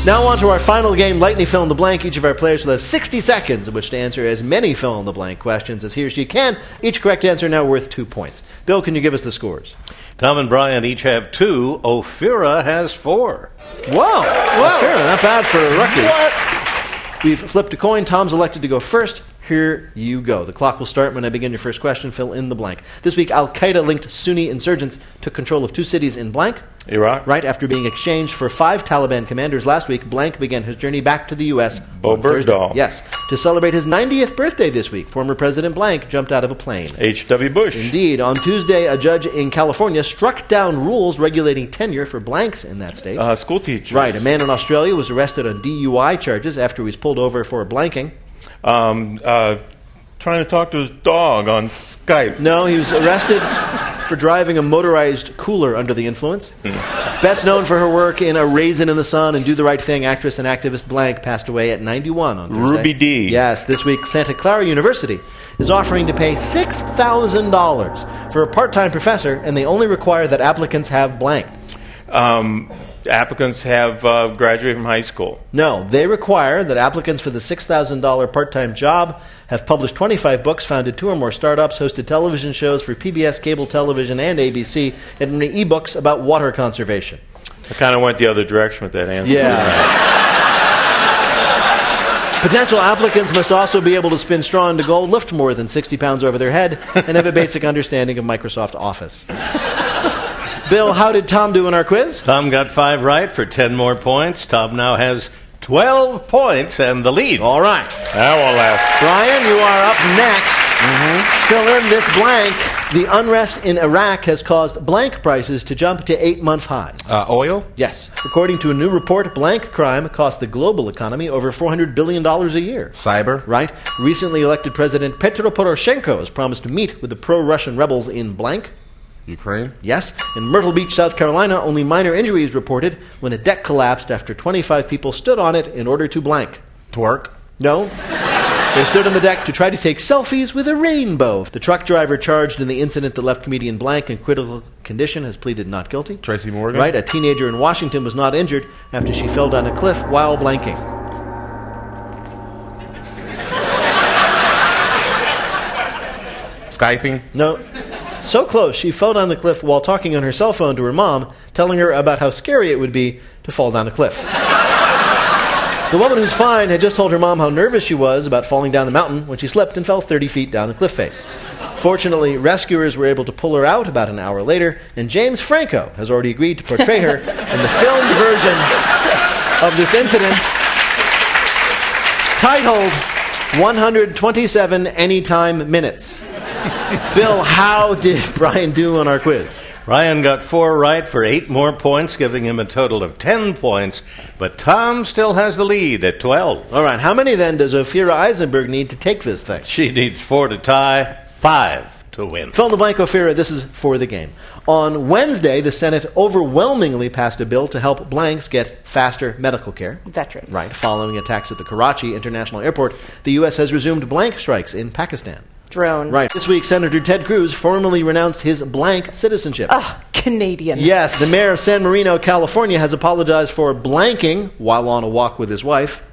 Now on to our final game, Lightning Fill in the Blank. Each of our players will have 60 seconds in which to answer as many fill in the blank questions as he or she can. Each correct answer now worth 2 points. Bill, can you give us the scores? Tom and Brian each have 2. Ophira has 4. Whoa. Ophira, not bad for a rookie. What? We've flipped a coin. Tom's elected to go first. Here you go. The clock will start when I begin your first question. Fill in the blank. This week, Al-Qaeda-linked Sunni insurgents took control of 2 cities in blank. Iraq. Right after being exchanged for 5 Taliban commanders last week, blank began his journey back to the U.S. Bo Bergdahl. Yes. To celebrate his 90th birthday this week, former President blank jumped out of a plane. H.W. Bush. Indeed. On Tuesday, a judge in California struck down rules regulating tenure for blanks in that state. School teachers. Right. A man in Australia was arrested on DUI charges after he was pulled over for blanking. Trying to talk to his dog on Skype. No, he was arrested for driving a motorized cooler under the influence. Best known for her work in A Raisin in the Sun and Do the Right Thing, actress and activist blank passed away at 91 on Thursday. Ruby Dee. Yes, this week Santa Clara University is offering to pay $6,000 for a part-time professor, and they only require that applicants have blank. Applicants have graduated from high school. No, they require that applicants for the $6,000 part-time job have published 25 books, founded 2 or more startups, hosted television shows for PBS, cable television, and ABC, and written e-books about water conservation. I kind of went the other direction with that answer. Yeah. Potential applicants must also be able to spin straw into gold, lift more than 60 pounds over their head, and have a basic understanding of Microsoft Office. Bill, how did Tom do in our quiz? Tom got 5 right for 10 more points. Tom now has 12 points and the lead. All right. That won't last. Brian, you are up next. Fill in this blank. The unrest in Iraq has caused blank prices to jump to 8-month highs. Oil? Yes. According to a new report, blank crime cost the global economy over $400 billion a year. Cyber? Right. Recently elected President Petro Poroshenko has promised to meet with the pro-Russian rebels in blank. Ukraine? Yes. In Myrtle Beach, South Carolina, only minor injuries reported when a deck collapsed after 25 people stood on it in order to blank. Twerk? No. They stood on the deck to try to take selfies with a rainbow. The truck driver charged in the incident that left comedian blank in critical condition has pleaded not guilty. Tracy Morgan? Right. A teenager in Washington was not injured after she fell down a cliff while blanking. Skyping? No. So close, she fell down the cliff while talking on her cell phone to her mom, telling her about how scary it would be to fall down a cliff. The woman who's fine had just told her mom how nervous she was about falling down the mountain when she slipped and fell 30 feet down the cliff face. Fortunately, rescuers were able to pull her out about an hour later, and James Franco has already agreed to portray her in the filmed version of this incident, titled 127 Anytime Minutes. Bill, how did Brian do on our quiz? Brian got 4 right for 8 more points, giving him a total of 10 points. But Tom still has the lead at 12. All right, how many then does Ophira Eisenberg need to take this thing? She needs 4 to tie, 5 to win. Fill in the blank, Ophira. This is for the game. On Wednesday, the Senate overwhelmingly passed a bill to help blanks get faster medical care. Veterans. Right. Following attacks at the Karachi International Airport, the U.S. has resumed blank strikes in Pakistan. Drone. Right. This week, Senator Ted Cruz formally renounced his blank citizenship. Canadian. Yes. The mayor of San Marino, California, has apologized for blanking while on a walk with his wife.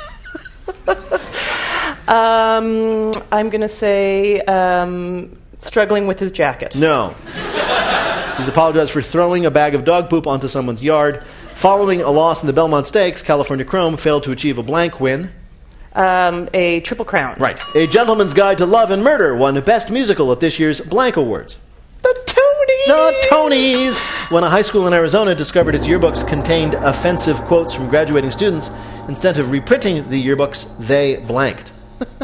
I'm going to say struggling with his jacket. No. He's apologized for throwing a bag of dog poop onto someone's yard. Following a loss in the Belmont Stakes, California Chrome failed to achieve a blank win. A Triple Crown. Right. A Gentleman's Guide to Love and Murder won Best Musical at this year's Blank Awards. The Tonys! The Tonys! When a high school in Arizona discovered its yearbooks contained offensive quotes from graduating students, instead of reprinting the yearbooks, they blanked.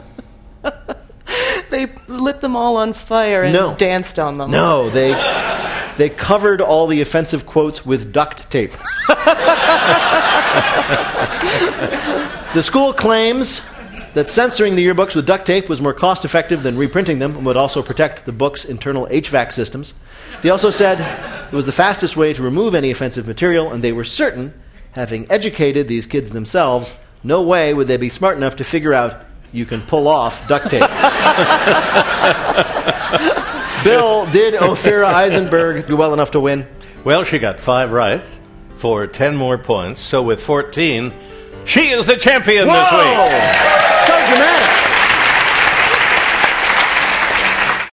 They lit them all on fire and danced on them. No, they covered all the offensive quotes with duct tape. The school claims that censoring the yearbooks with duct tape was more cost-effective than reprinting them and would also protect the book's internal HVAC systems. They also said it was the fastest way to remove any offensive material, and they were certain, having educated these kids themselves, no way would they be smart enough to figure out you can pull off duct tape. Bill, did Ophira Eisenberg do well enough to win? Well, she got 5 right. for 10 more points. So with 14, she is the champion this Whoa! week.